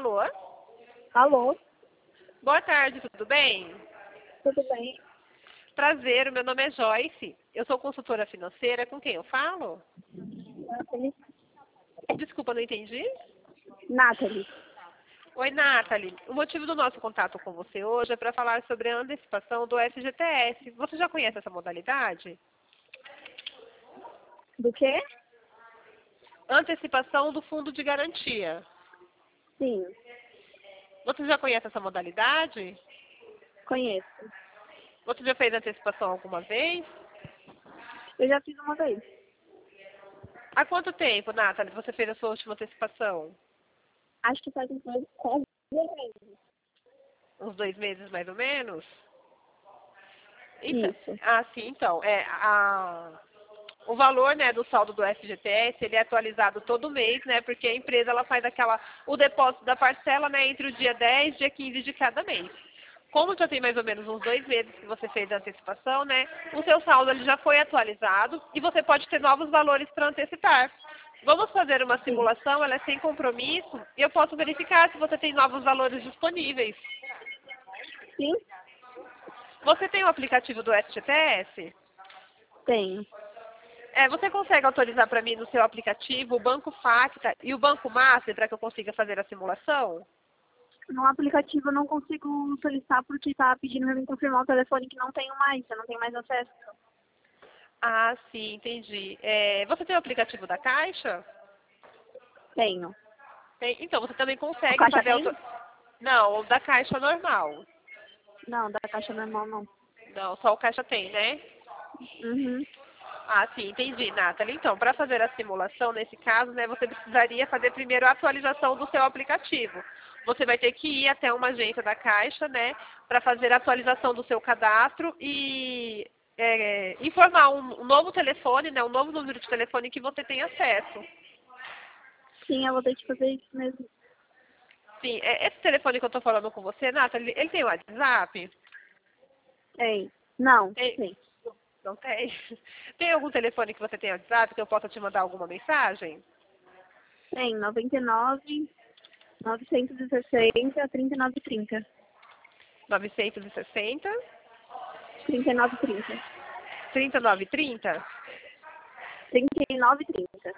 Alô? Alô, Boa tarde, tudo bem? tudo bem? Prazer, o meu nome é Joyce. Eu sou consultora financeira. Com quem eu falo? Nathalie. Desculpa, não entendi. Nathalie. Oi, Nathalie. O motivo do nosso contato com você hoje é para falar sobre a antecipação do FGTS. Você já conhece essa modalidade? Do quê? Antecipação do fundo de garantia. Sim, Você já conhece essa modalidade? conheço. Você já fez antecipação alguma vez? Eu já fiz uma vez. Há quanto tempo, Nathalie, você fez a sua última antecipação? Acho que faz quase 2 meses. Uns 2 meses, mais ou menos? Então, Isso. sim, então. O valor, né, do saldo do FGTS, ele é atualizado todo mês, né, porque a empresa ela faz o depósito da parcela, né, entre o dia 10 e o dia 15 de cada mês. Como já tem mais ou menos uns 2 meses que você fez a antecipação, né, o seu saldo ele já foi atualizado e você pode ter novos valores para antecipar. Vamos fazer uma Sim. simulação, ela é sem compromisso, e eu posso verificar se você tem novos valores disponíveis. Sim, Você tem o aplicativo do FGTS? tenho. Você consegue autorizar para mim no seu aplicativo o Banco Facta e o Banco Master para que eu consiga fazer a simulação? No aplicativo eu não consigo solicitar porque tá pedindo pra mim confirmar o telefone que não tenho mais, eu não tenho mais acesso. Ah, sim, entendi. Você tem o aplicativo da Caixa? Tenho. Então, você também O consegue Caixa fazer... tem? Não, o da Caixa normal. Não, da Caixa normal não. Não, só o Caixa tem, né? Uhum. Ah, sim, entendi, Nathalie. Então, para fazer a simulação, nesse caso, né, você precisaria fazer primeiro a atualização do seu aplicativo. Você vai ter que ir até uma agência da Caixa, né, para fazer a atualização do seu cadastro e informar um novo telefone, né, um novo número de telefone que você tem acesso. Sim, eu vou ter que fazer isso mesmo. Sim, esse telefone que eu estou falando com você, Nathalie, ele tem WhatsApp? Tem. Não, Tem? tem. Não tem? Tem algum telefone que você tem WhatsApp que eu possa te mandar alguma mensagem? Tem, 99, 960, 3930. 960 3930. 3930? 3930.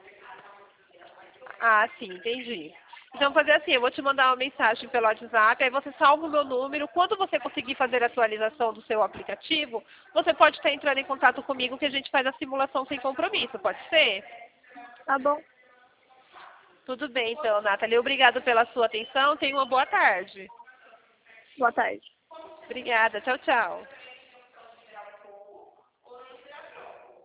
Ah, sim, entendi. Então, fazer assim, eu vou te mandar uma mensagem pelo WhatsApp, aí você salva o meu número. Quando você conseguir fazer a atualização do seu aplicativo, você pode estar entrando em contato comigo que a gente faz a simulação sem compromisso, pode ser? Tá bom. Tudo bem, então, Nathalie. Obrigada pela sua atenção. Tenha uma boa tarde. Boa tarde. Obrigada. Tchau, tchau.